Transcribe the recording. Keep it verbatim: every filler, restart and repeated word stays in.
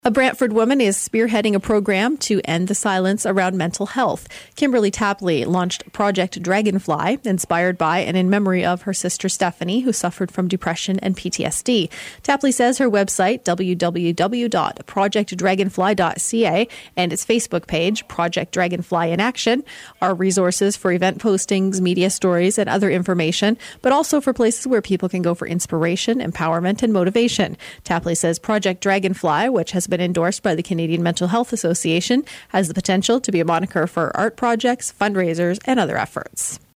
A Brantford woman is spearheading a program to end the silence around mental health. Kimberly Tapley launched Project Dragonfly, inspired by and in memory of her sister Stephanie, who suffered from depression and P T S D. Tapley says her website, w w w dot project dragonfly dot c a, and its Facebook page, Project Dragonfly in Action, are resources for event postings, media stories, and other information, but also for places where people can go for inspiration, empowerment, and motivation. Tapley says Project Dragonfly, which has been endorsed by the Canadian Mental Health Association, has the potential to be a moniker for art projects, fundraisers, and other efforts.